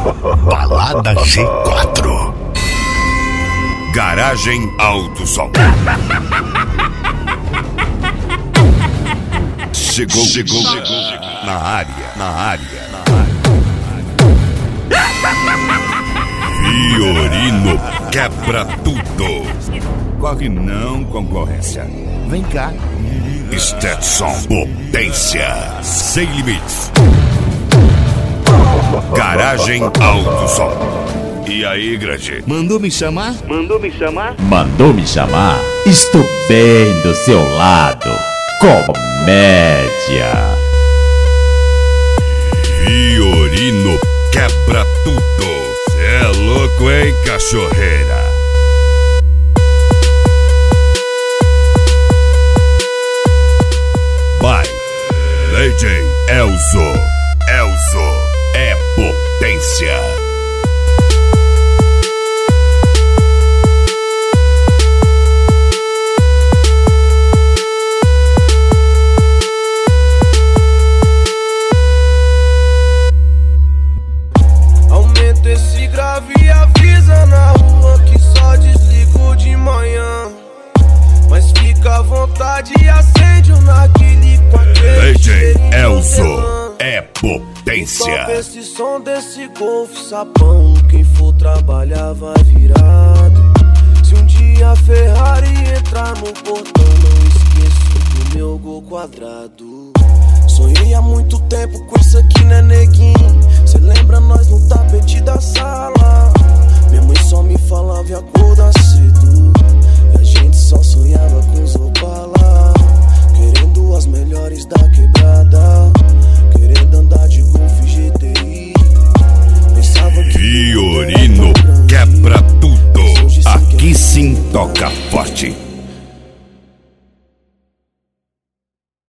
Balada G4. Garagem Alto Som. Chegou na área. Fiorino quebra tudo. Corre não, concorrência. Vem cá. Stetson Potência. Sem limites. Garagem Alto Som. E aí, grande? Mandou me chamar? Mandou me chamar? Estou bem do seu lado. Comédia. Fiorino quebra tudo. Cê é louco, hein, cachorreira? Vai, DJ Elzo é potência. Aumenta esse grave e avisa na rua que só desligo de manhã. Mas fica à vontade e acende o narguilé com aquele DJ Elzo é potência. Toca esse som desse golfe sapão. Quem for trabalhar vai virado. Se um dia a Ferrari entrar no portão, não esqueço do meu gol quadrado. Sonhei há muito tempo com isso aqui, né, neguinho? Cê lembra nós no tapete da sala? Minha mãe só me falava e acordar cedo. E a gente só sonhava com os Opala, querendo as melhores da quebrada, querendo andar de Golf GTI. Pensava que Fiorino quebra tudo. Aqui sim toca forte.